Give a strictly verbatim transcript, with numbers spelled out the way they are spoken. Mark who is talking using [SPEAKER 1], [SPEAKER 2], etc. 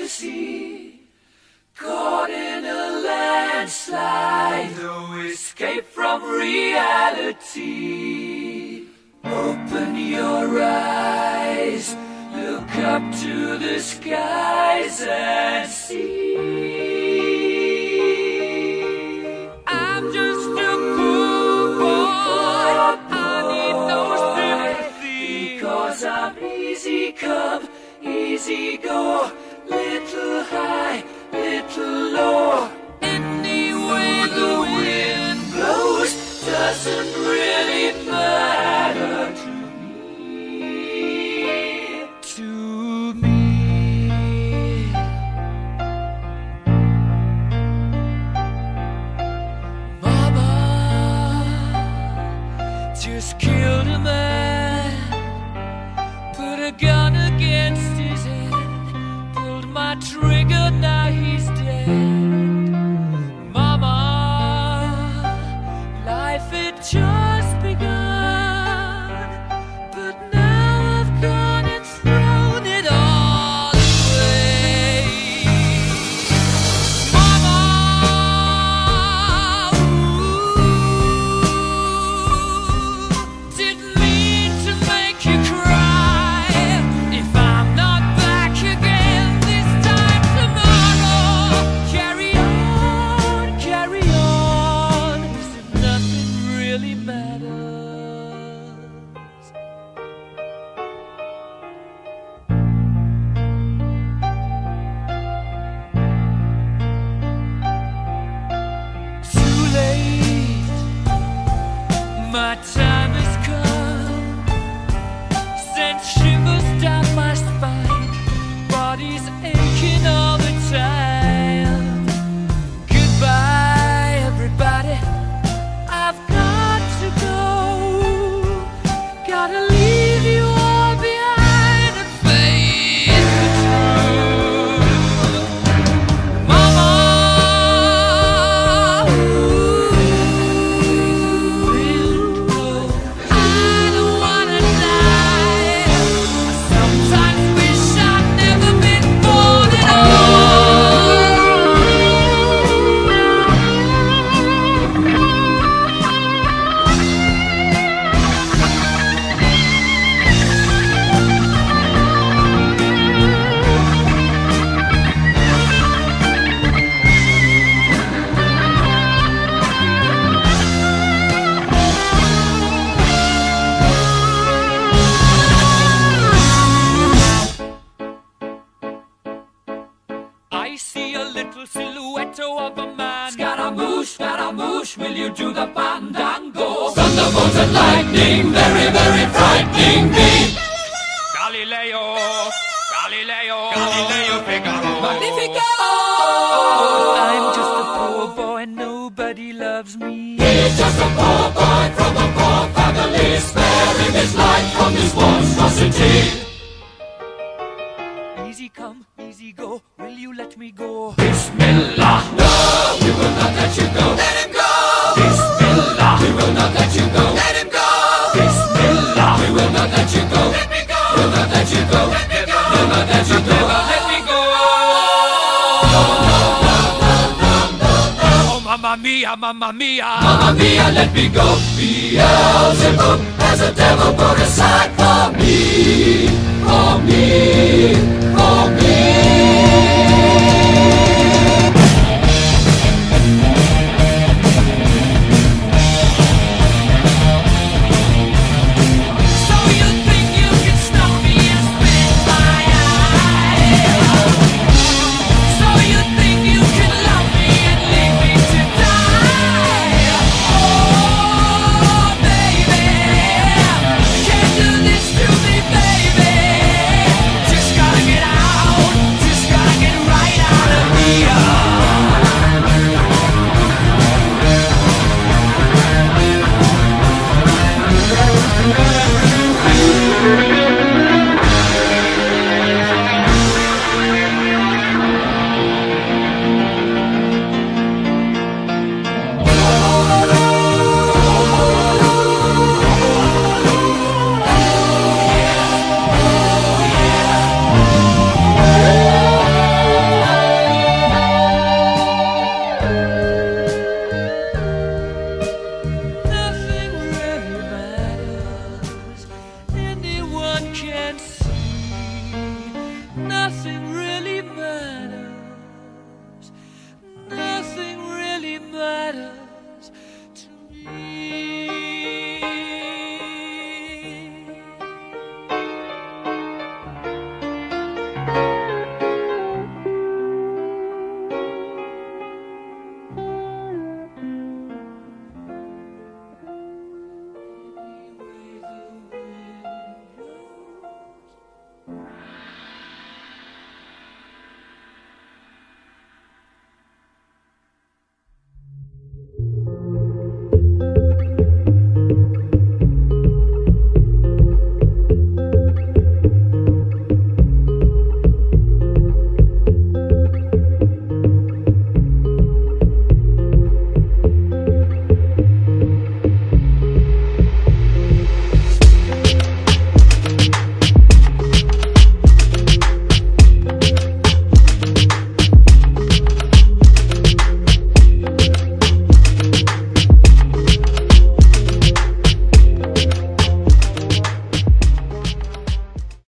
[SPEAKER 1] fantasy, caught in a landslide, no escape from reality. Open your eyes, look up to the skies and see. I'm just a poor boy, I need no sympathy, because I'm easy come, easy go, little high, little low. Any way the wind blows doesn't really matter to me, to me. Mama just killed a man, put a gun against his head, pulled my trigger, now he's dead. Mama, life had just begun, but now I've gone and thrown it all away. Mama, ooh, didn't mean to make you cry. If I'm not back again this time tomorrow, carry on, carry on, as if nothing really matters. Too late, my time has come, sent shivers down my spine, body's aching all the time. Goodbye, everybody, I've got to go, gotta leave you all behind and face the truth. Mama, ooh, I don't wanna die. I sometimes wish I'd never been born at I see a little silhouette of a man. Scaramouche, Scaramouche, will you do the fandango? Thunderbolt and lightning, very, very frightening me. Galileo, Galileo, Galileo Figaro. Magnifico! I'm just a poor boy, nobody loves me. He's just a poor boy from a poor family, sparing his life from this monstrosity. Easy come, easy go, will you let me go? Bismillah, no, we will not let you go. Let him go! Bismillah, we will not let you go. Let him go! Bismillah, we will not let you go. Let me go! We'll not let you go. Let me go! We'll not let you go. Let me go! No, no, no, no, no, no, no. Oh, mamma mia, mamma mia. Mamma mia, let me go. Beelzebub has a devil put aside for me, for me, for me.